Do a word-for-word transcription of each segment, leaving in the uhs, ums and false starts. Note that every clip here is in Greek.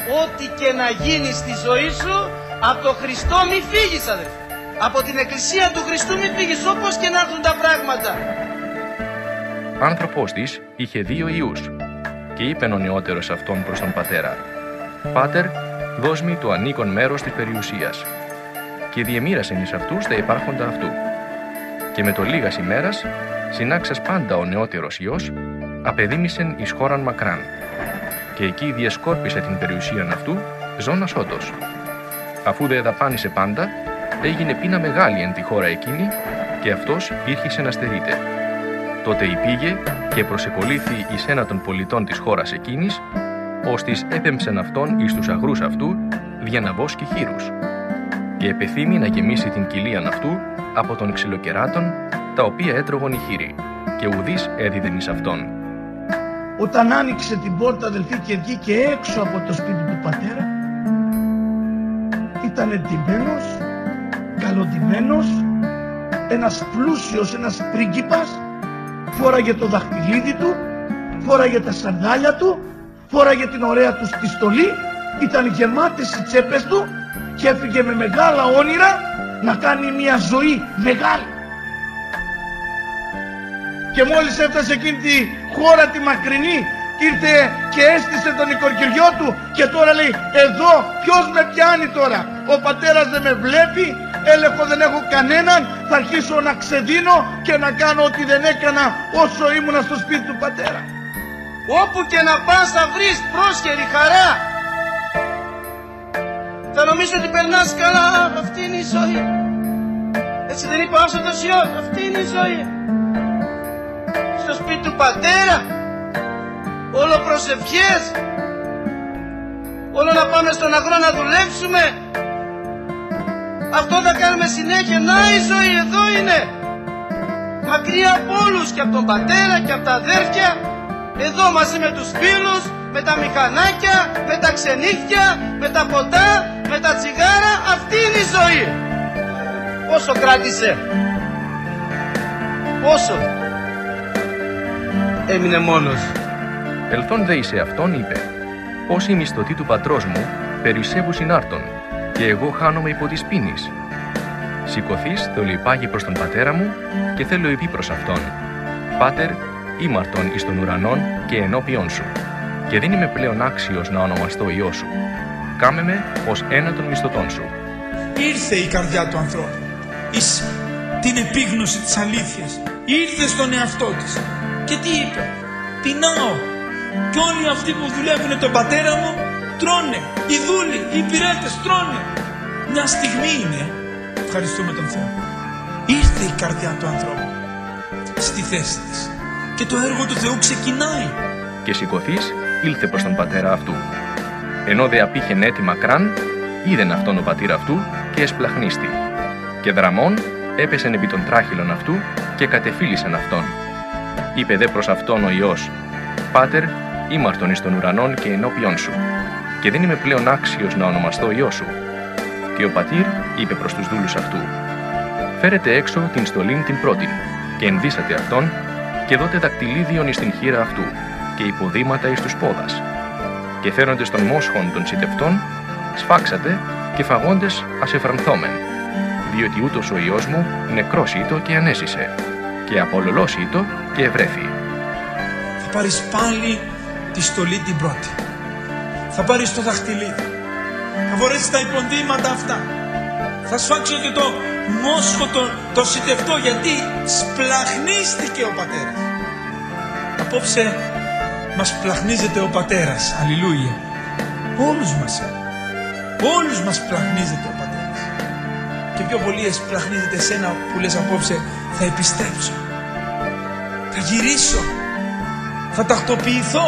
ό,τι και να γίνει στη ζωή σου, από το Χριστό μη φύγεις, αδερφέ. Από την Εκκλησία του Χριστού μη φύγεις, όπως και να έρθουν τα πράγματα. Άνθρωπος της είχε δύο ιούς και είπεν ο νεότερος αυτόν προς τον πατέρα: «Πάτερ, δώσ' μη το ανήκον μέρος της περιουσίας». Και διεμοίρασεν εις αυτούς τα υπάρχοντα αυτού. Και με το λίγας ημέρας, συνάξας πάντα ο νεότερος ιός, απεδίμησεν εις χώραν μακράν. Και εκεί διεσκόρπισε την περιουσίαν αυτού, ζώνας ότος. Αφού δε δαπάνησε πάντα, έγινε πείνα μεγάλη εν τη χώρα εκείνη, και αυτός ήρχισε να στερείται. Τότε υπήγε και προσεκολήθη εις ένα των πολιτών της χώρας εκείνης, ώστις έπεμψεν αυτόν εις τους αγρούς αυτού, διαναβός και χείρους. Και επεθύμη να γεμίσει την κοιλίαν αυτού από των ξυλοκεράτων, τα οποία έτρωγον οι χείροι, και ουδείς έδιδεν εις αυτόν. Όταν άνοιξε την πόρτα, αδελφοί, και βγήκε έξω από το σπίτι του πατέρα, ήταν ντυμένος, καλοντυμένος, ένας πλούσιος, ένας πρίγκιπας, φόραγε το δαχτυλίδι του, φόραγε τα σανδάλια του, φόραγε την ωραία του στη στολή, ήταν γεμάτες οι τσέπες του και έφυγε με μεγάλα όνειρα να κάνει μια ζωή μεγάλη. Και μόλις έφτασε εκείνη τη χώρα τη μακρινή, ήρθε και έστησε τον οικοκυριό του και τώρα λέει: εδώ ποιος με πιάνει τώρα, ο πατέρας δεν με βλέπει, έλεγχο δεν έχω κανέναν, θα αρχίσω να ξεδίνω και να κάνω ό,τι δεν έκανα όσο ήμουνα στο σπίτι του πατέρα. Όπου και να πας θα βρεις πρόσχερη χαρά. Θα νομίζω ότι περνάς καλά, αυτή είναι η ζωή. Έτσι δεν είπε ο Άσοτος Υιός, αυτή είναι η ζωή. Στο σπίτι του πατέρα, όλο προσευχές, όλο να πάμε στον αγρό να δουλέψουμε. Αυτό θα κάνουμε συνέχεια. Να η ζωή, εδώ είναι. Μακριά από όλους, και από τον πατέρα και από τα αδέρφια. Εδώ μαζί με τους φίλους, με τα μηχανάκια, με τα ξενύχια, με τα ποτά, με τα τσιγάρα. Αυτή είναι η ζωή. Πόσο κράτησε, πόσο έμεινε μόνος. Ελθόν δε εις αυτόν είπε: «Πώς οι μισθωτοί του πατρός μου περισσεύουν συνάρτων, και εγώ χάνομαι υπό της πίνης. Σηκωθείς, θέλω υπάγει προς τον πατέρα μου, και θέλω υπεί προς αυτόν: Πάτερ, ήμαρτον εις των ουρανών και ενώπιον σου, και δεν είμαι πλέον άξιος να ονομαστώ Υιός σου. Κάμε με ως ένα των μισθωτών σου». Ήρθε η καρδιά του ανθρώπου εις την επίγνωση της αλήθειας. Ήρθε στον εαυτό της. Και τι είπε? Πεινάω. Και όλοι αυτοί που δουλεύουν τον πατέρα μου τρώνε. Οι δούλοι, οι υπηρέτες τρώνε. Μια στιγμή είναι, ευχαριστούμε τον Θεό, ήρθε η καρδιά του ανθρώπου στη θέση της. Και το έργο του Θεού ξεκινάει. Και σηκωθείς, ήλθε προς τον πατέρα αυτού. Ενώ δε απήχεν έτη μακράν, είδεν αυτόν ο πατήρ αυτού και εσπλαχνίστη. Και δραμών έπεσεν επί των τράχυλων αυτού και κατεφίλησεν αυτόν. Είπε δε προς αυτόν ο Υιός: «Πάτερ, ήμαρτον εις των ουρανών και ενώπιον σου, και δεν είμαι πλέον άξιος να ονομαστώ Υιός σου». Και ο πατήρ είπε προς τους δούλους αυτού: «Φέρετε έξω την στολήν την πρώτην, και ενδύσατε αυτόν, και δώτε δακτυλίδιον εις την χείρα αυτού, και υποδήματα εις τους πόδας. Και φέροντες των μόσχων των σιτευτών, σφάξατε, και φαγόντες ασεφρανθόμεν, διότι ούτως ο Υιός μου νεκρός ήτο και ανέζησε, και απολωλός ήτο και ευρέθη». Θα πάρεις πάλι τη στολή την πρώτη. Θα πάρεις το δαχτυλίδι. Θα φορέσεις τα υποδήματα αυτά. Θα σφάξω και το μόσχο το, το σιτευτό, γιατί σπλαχνίστηκε ο πατέρας. Απόψε μας πλαχνίζεται ο πατέρας. Αλληλούια. Όλους μας. Όλους μας πλαχνίζεται ο πατέρας. Και πιο πολύ εσπλαχνίζεται εσένα που λες απόψε: θα επιστρέψω, θα γυρίσω, θα τακτοποιηθώ,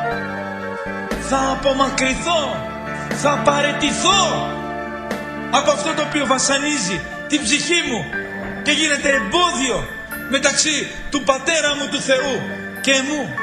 θα απομακρυνθώ, θα παραιτηθώ από αυτό το οποίο βασανίζει την ψυχή μου και γίνεται εμπόδιο μεταξύ του πατέρα μου του Θεού και εμού.